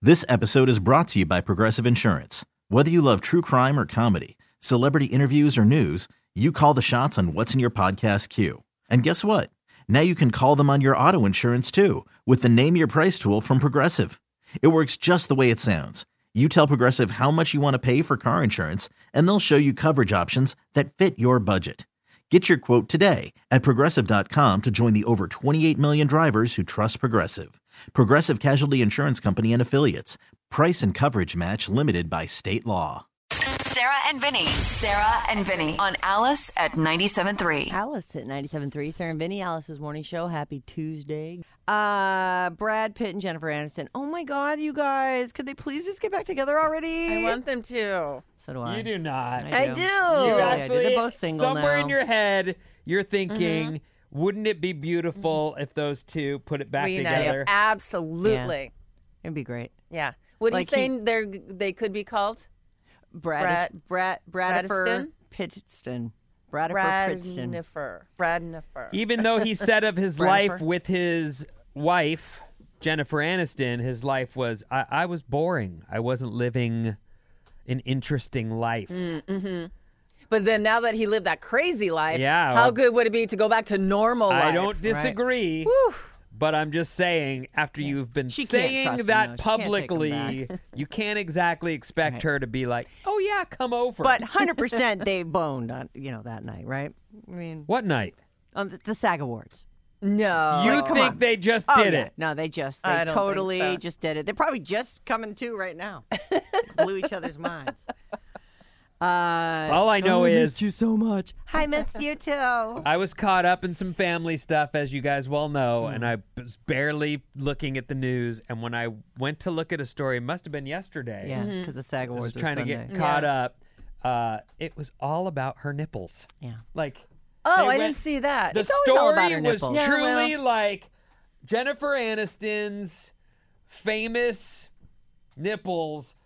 This episode is brought to you by Progressive Insurance. Whether you love true crime or comedy, celebrity interviews or news, you call the shots on what's in your podcast queue. And guess what? Now you can call them on your auto insurance too with the Name Your Price tool from Progressive. It works just the way it sounds. You tell Progressive how much you want to pay for car insurance, and they'll show you coverage options that fit your budget. Get your quote today at Progressive.com to join the over 28 million drivers who trust Progressive. Progressive Casualty Insurance Company and Affiliates. Price and coverage match limited by state law. Sarah and Vinny on Alice at 97.3. Alice at 97.3. Sarah and Vinny, Alice's morning show. Happy Tuesday. Brad Pitt and Jennifer Aniston. Oh my God, you guys. Could they please just get back together already? I want them to. So do I. You do not. I do. You actually, they're both single somewhere now. in your head, you're thinking, wouldn't it be beautiful if those two put it back together? Absolutely. It'd be great. Yeah. What are you saying they could be called? Bradford Bradiston? Pittston. Bradford Pittston. Bradnifer. Even though he said of his life with his wife, Jennifer Aniston, his life was, I was boring. I wasn't living an interesting life. Mm-hmm. But then now that he lived that crazy life, Yeah, how good would it be to go back to normal life? I don't disagree. Right. Woo. But I'm just saying, after you've been She can't saying trust him, that though. She can't take him publicly, you can't exactly expect her to be like, oh, yeah, come over. But 100% they boned on, that night, right? I mean, What night? on the SAG Awards. No. You come think on. they just Oh, did yeah. it? No, they I don't think totally so. just did it. They're probably just coming to right now. Blew each other's minds. All I know is missed you so much. I missed you too. I was caught up in some family stuff, as you guys well know, and I was barely looking at the news. And when I went to look at a story, it must have been yesterday. Yeah, because the SAG I was Awards were trying to Sunday. get caught up. It was all about her nipples. Yeah. Like, Oh, they I went- didn't see that. the It's always all about story her was nipples. Yeah, truly like Jennifer Aniston's famous nipples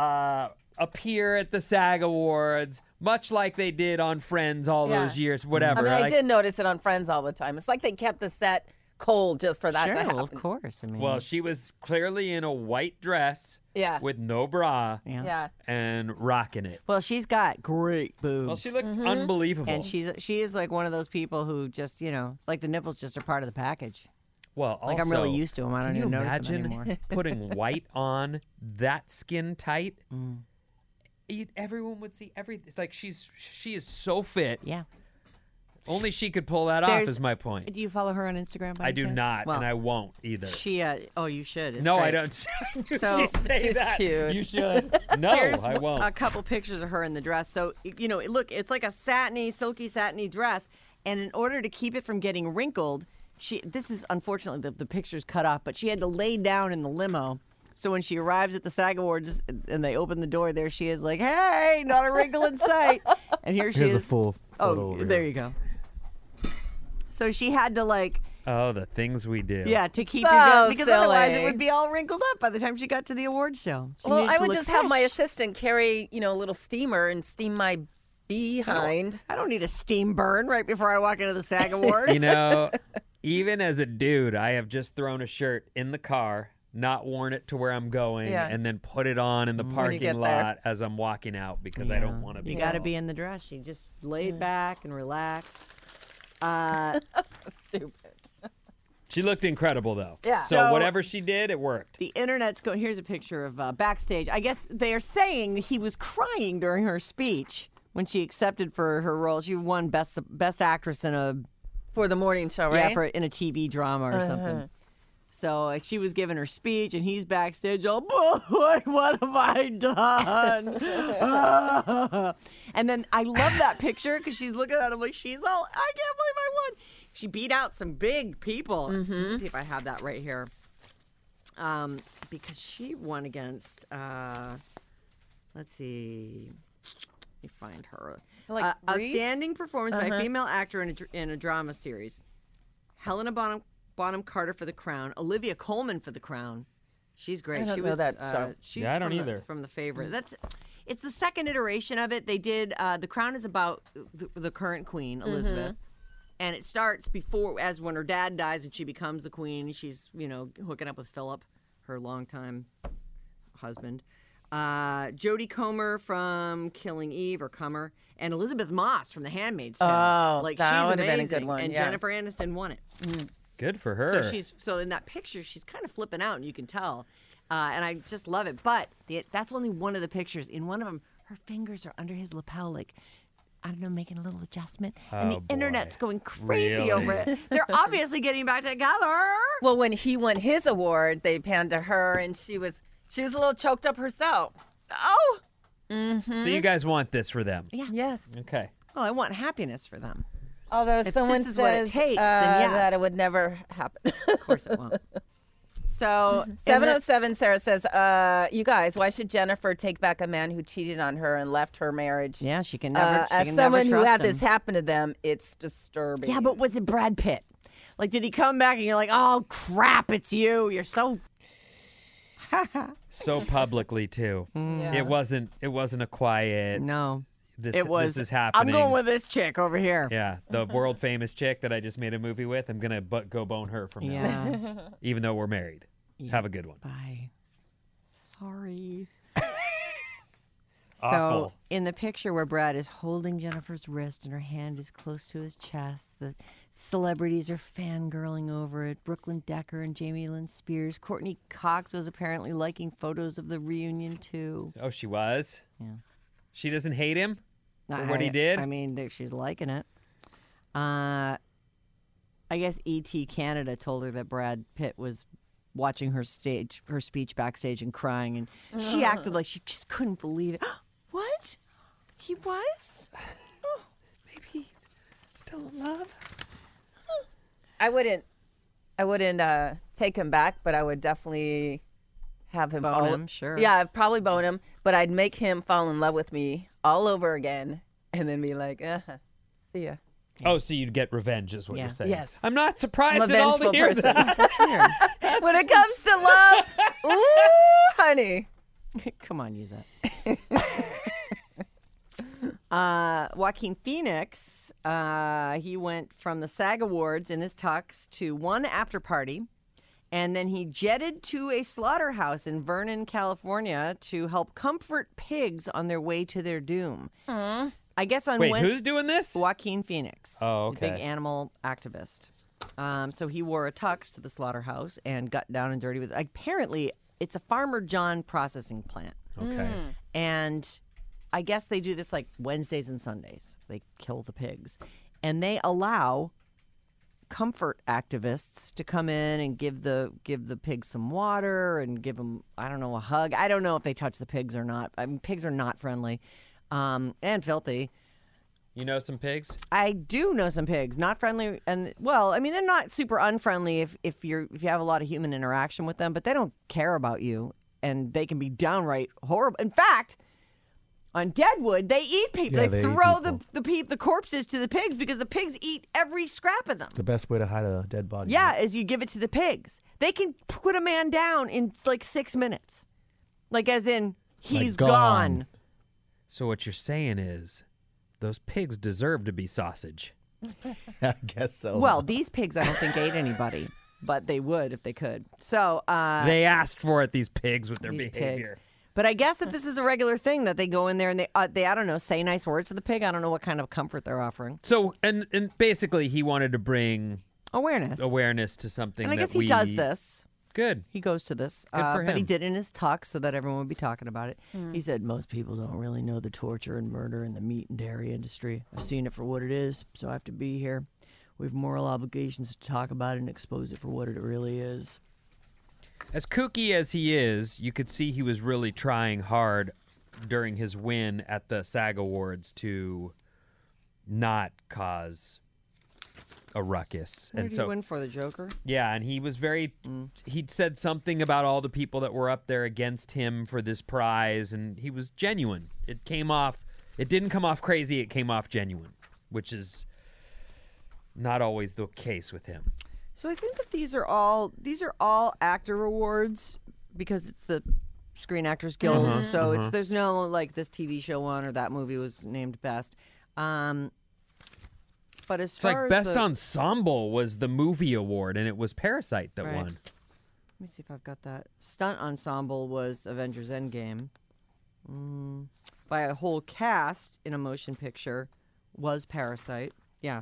appear at the SAG Awards, much like they did on Friends all Yeah. those years, whatever. I mean, I Like, did notice it on Friends all the time. It's like they kept the set cold just for that Sure, to happen. well, of course. I mean, Well, she was clearly in a white dress Yeah. with no bra yeah. Yeah. and rocking it. Well, she's got great boobs. Well, she looked unbelievable. and she is like one of those people who just, like the nipples just are part of the package. well, Like I'm really also, used to them. I don't can even you notice them imagine anymore. putting white on that skin tight? Everyone would see everything. It's like she is so fit. Yeah. Only she could pull that off. There's- Is my point. Do you follow her on Instagram? By I any do chance? not, Well, and I won't either. she. Oh, you should. It's No, I great. don't. You So- should say She's that. cute. You should. No, Here's I won't. a couple pictures of her in the dress. So, look, it's like a silky satiny dress. And in order to keep it from getting wrinkled, this is unfortunately the picture's cut off, but she had to lay down in the limo. So when she arrives at the SAG Awards and they open the door, there she is like, hey, not a wrinkle in sight. And here she is. a full Oh, there you go. So she had to Oh, the things we do. to keep So it going because otherwise it silly. would be all wrinkled up by the time she got to the award show. She Well, needed I to would look just have my fresh. assistant carry, a little steamer and steam my behind. I don't need a steam burn right before I walk into the SAG Awards. You know, even as a dude, I have just thrown a shirt in the car, not worn it to where I'm going, Yeah. and then put it on in the get parking there. lot as I'm walking out because I don't want to be. You got to be in the dress. She just laid back and relaxed. Stupid. She looked incredible, though. Yeah. So whatever she did, it worked. The internet's going. Here's a picture of backstage. I guess they are saying he was crying during her speech when she accepted for her role. She won best actress in a For the morning show, right? in a TV drama or something. So she was giving her speech, and he's backstage all, boy, what have I done? And then I love that picture because she's looking at him like she's all, I can't believe I won. She beat out some big people. Let me see if I have that right here. Because she won against, let's see. Let me find her. So, like, Reese? Outstanding performance by a female actor in a drama series. Helena Bonham Carter for The Crown. Olivia Colman for The Crown. She's great. I don't she know was, that show. She's Yeah, I don't from either. From The Favorite. It's the second iteration of it. They did The Crown is about the current queen, Elizabeth. And it starts as when her dad dies and she becomes the queen. She's, hooking up with Philip, her longtime husband. Jodie Comer from Killing Eve, or Comer, and Elizabeth Moss from The Handmaid's Tale. Oh, like, that she's would have been a amazing. good one. And yeah. Jennifer Aniston won it. Good for her. So in that picture, she's kind of flipping out, and you can tell. And I just love it. But that's only one of the pictures. In one of them, her fingers are under his lapel, like, I don't know, making a little adjustment. And the internet's going crazy over it. They're obviously getting back together. Well, when he won his award, they panned to her, and she was a little choked up herself. Oh. So you guys want this for them? Yeah. Yes. Okay. Well, I want happiness for them. Although If someone this is says what it takes, then yes. that it would never happen. Of course it won't. So 707 Sarah says, you guys, why should Jennifer take back a man who cheated on her and left her marriage? Yeah, she can never. She As can someone never who trust had him. this happen to them, it's disturbing. Yeah, but was it Brad Pitt? Like, did he come back and you're like, oh crap, it's you? You're so. So publicly too. Yeah. It wasn't a quiet. No, This this is happening. I'm going with this chick over here. Yeah, the world famous chick that I just made a movie with. I'm gonna go bone her from now, Yeah. even though we're married. Have a good one. Bye. Sorry. Awful. So in the picture where Brad is holding Jennifer's wrist and her hand is close to his chest, the celebrities are fangirling over it. Brooklyn Decker and Jamie Lynn Spears. Courtney Cox was apparently liking photos of the reunion too. Oh, she was. Yeah. She doesn't hate him for what he did. I mean, she's liking it. I guess E.T. Canada told her that Brad Pitt was watching her speech backstage and crying, and she acted like she just couldn't believe it. What? He was? Oh, maybe he's still in love. I wouldn't take him back, but I would definitely have him Bone him, sure. Yeah, I'd probably bone him, but I'd make him fall in love with me all over again, and then be like, see ya. Oh, so you'd get revenge, is what Yeah. you're saying? Yes. I'm not surprised I'm a at all to vengeful hear person. that. When it comes to love, ooh, honey. Come on, use that. Joaquin Phoenix, he went from the SAG Awards in his tux to one after party, and then he jetted to a slaughterhouse in Vernon, California to help comfort pigs on their way to their doom. I guess on Wait, who's doing this? Joaquin Phoenix. Oh, the okay. big animal activist. So he wore a tux to the slaughterhouse and got down and dirty with it. Apparently, it's a Farmer John processing plant. Okay. And I guess they do this like Wednesdays and Sundays. They kill the pigs. And they allow comfort activists to come in and give the pigs some water and give them, I don't know, a hug. I don't know if they touch the pigs or not. I mean, pigs are not friendly and filthy. You know some pigs? I do know some pigs, not friendly, and well, I mean they're not super unfriendly if you have a lot of human interaction with them, but they don't care about you, and they can be downright horrible. In fact, on Deadwood, they eat people. Yeah, they they eat throw people. the corpses to the pigs because the pigs eat every scrap of them. The best way to hide a dead body. Yeah, right? is you give it to the pigs. They can put a man down in like 6 minutes, like as in he's gone. So what you're saying is, those pigs deserve to be sausage. I guess so. Well, these pigs I don't think ate anybody, but they would if they could. So They asked for it, these pigs, with their these behavior. pigs. But I guess that this is a regular thing that they go in there and they I don't know, say nice words to the pig. I don't know what kind of comfort they're offering. So, and basically, he wanted to bring Awareness. to something And I that guess he does this. Good. He goes to this. Good for But he him. did it in his tux so that everyone would be talking about it. He said, most people don't really know the torture and murder in the meat and dairy industry. I've seen it for what it is, so I have to be here. We have moral obligations to talk about it and expose it for what it really is. As kooky as he is, you could see he was really trying hard during his win at the SAG Awards to not cause a ruckus. Who And did so he win for, the Joker? yeah, and he was very he'd said something about all the people that were up there against him for this prize, and he was genuine. It didn't come off crazy, it came off genuine, which is not always the case with him. So I think that these are all actor awards because it's the Screen Actors Guild. So there's no like this TV show won or that movie was named best. But as It's far like as Best Ensemble was the movie award, and it was Parasite that Right. won. me see if I've got that. Stunt ensemble was Avengers Endgame. By a whole cast in a motion picture was Parasite. Yeah.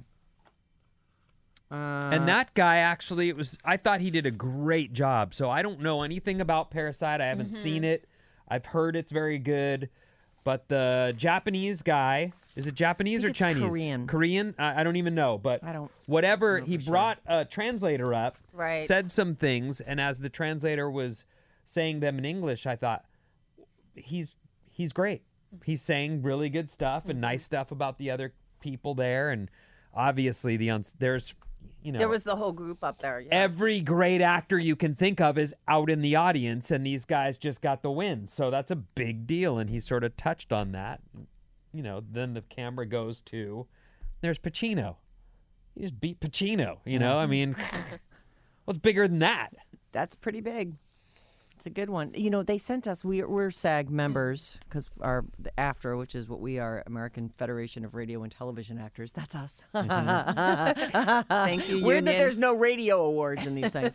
And that guy actually, I thought he did a great job. So I don't know anything about Parasite. I haven't seen it. I've heard it's very good. But the Japanese guy, is it Japanese or it's Chinese? Korean. Korean? I don't even know. But I don't whatever, know he for sure. brought a translator up, Right. said some things. And as the translator was saying them in English, I thought, he's great. He's saying really good stuff and nice stuff about the other people there. And obviously, there's, There was the whole group up there. Yeah. every great actor you can think of is out in the audience, and these guys just got the win. So that's a big deal, and he sort of touched on that. Then the camera goes to, there's Pacino. He just beat Pacino, I mean, what's bigger than that? That's pretty big. It's a good one. They sent us, we're SAG members, because our AFTRA, which is what we are, American Federation of Radio and Television Actors, that's us. Thank you, Weird that union. there's no radio awards in these things.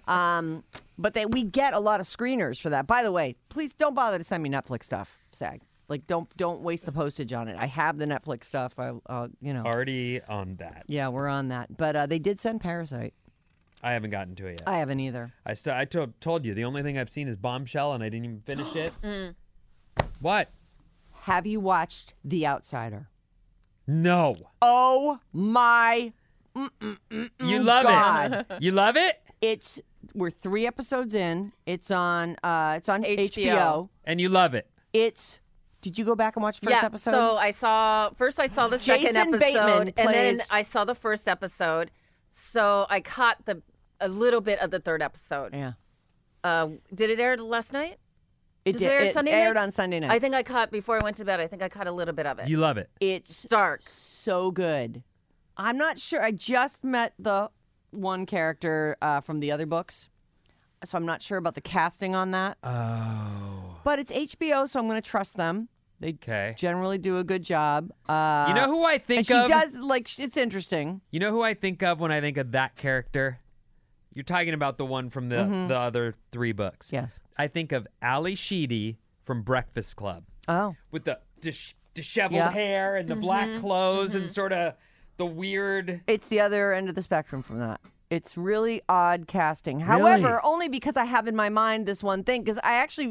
But we get a lot of screeners for that. By the way, please don't bother to send me Netflix stuff, SAG. Like, don't waste the postage on it. I have the Netflix stuff. Already on that. Yeah, we're on that. But they did send Parasite. I haven't gotten to it yet. I haven't either. I told you, the only thing I've seen is Bombshell, and I didn't even finish it. What? Have you watched The Outsider? No. Oh my! You love God. it. You love it? We're 3 episodes in. It's on HBO. And you love it. Did you go back and watch the first episode? So I saw the second Jason episode, Bateman and then plays- I saw the first episode. So I caught a little bit of the third episode. Yeah. Did it air last night? It Does did. it air It's Sunday aired nights? on Sunday night. I think I caught before I went to bed. I think I caught a little bit of it. You love it. It's Dark. so good. I'm not sure. I just met the one character from the other books, so I'm not sure about the casting on that. Oh. But it's HBO, so I'm going to trust them. They Okay. generally do a good job. You know who I And think she of? does, it's interesting. You know who I think of when I think of that character? You're talking about the one from the other 3 books. Yes. I think of Ali Sheedy from Breakfast Club Oh. with the disheveled Yeah. hair and the black clothes and sort of the weird. It's the other end of the spectrum from that. It's really odd casting. However, only because I have in my mind this one thing, because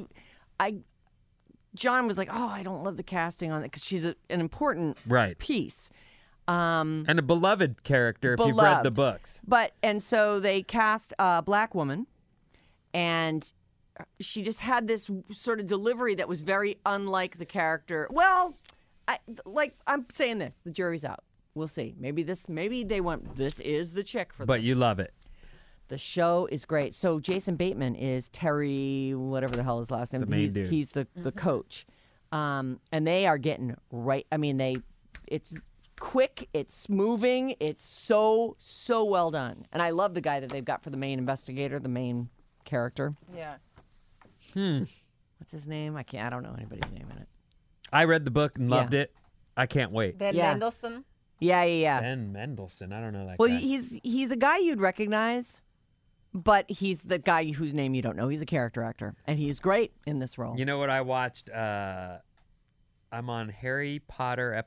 John was like, oh, I don't love the casting on it, because she's an important Right. piece. And a beloved character if you've read the Beloved. books. And so they cast a black woman, and she just had this sort of delivery that was very unlike the character. Well, I'm saying this, the jury's out. We'll see. Maybe they went, this is the chick for this. But you love it. The show is great. So Jason Bateman is Terry, whatever the hell his last name. The main dude. He's the coach, and they are getting right. I mean, it's quick, it's moving, it's so well done, and I love the guy that they've got for the main investigator, the main character. Yeah. What's his name? I don't know anybody's name in it. I read the book and loved it. I can't wait. Van Yeah. Mendelsohn. Yeah. Ben Mendelsohn. I don't know that Well, guy. he's a guy you'd recognize, but he's the guy whose name you don't know. He's a character actor, and he's great in this role. You know what I watched? I'm on Harry Potter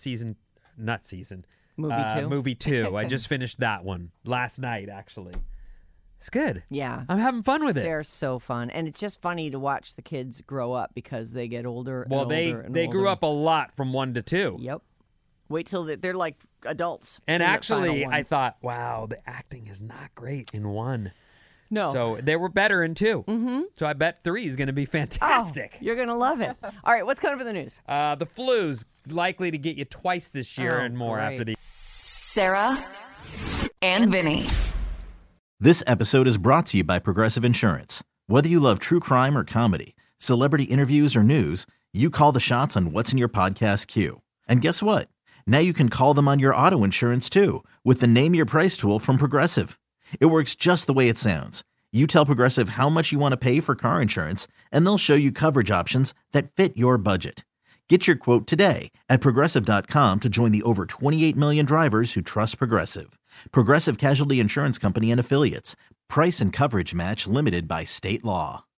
Movie 2? Movie 2. I just finished that one last night, actually. It's good. Yeah. I'm having fun with it. They're so fun, and it's just funny to watch the kids grow up because they get older. Well, and older and they grew older. up a lot from 1 to 2. Yep. Wait till they're like adults. And in the actually, final I ones. thought, wow, the acting is not great in 1. no. So they were better in 2. Mm-hmm. So I bet 3 is going to be fantastic. You're gonna love it. All right, what's coming for the news? The flu's likely to get you twice this year and more great. after the. Sarah and Vinny. This episode is brought to you by Progressive Insurance. Whether you love true crime or comedy, celebrity interviews or news, you call the shots on what's in your podcast queue. And guess what? Now you can call them on your auto insurance too with the Name Your Price tool from Progressive. It works just the way it sounds. You tell Progressive how much you want to pay for car insurance, and they'll show you coverage options that fit your budget. Get your quote today at Progressive.com to join the over 28 million drivers who trust Progressive. Progressive Casualty Insurance Company and Affiliates. Price and coverage match limited by state law.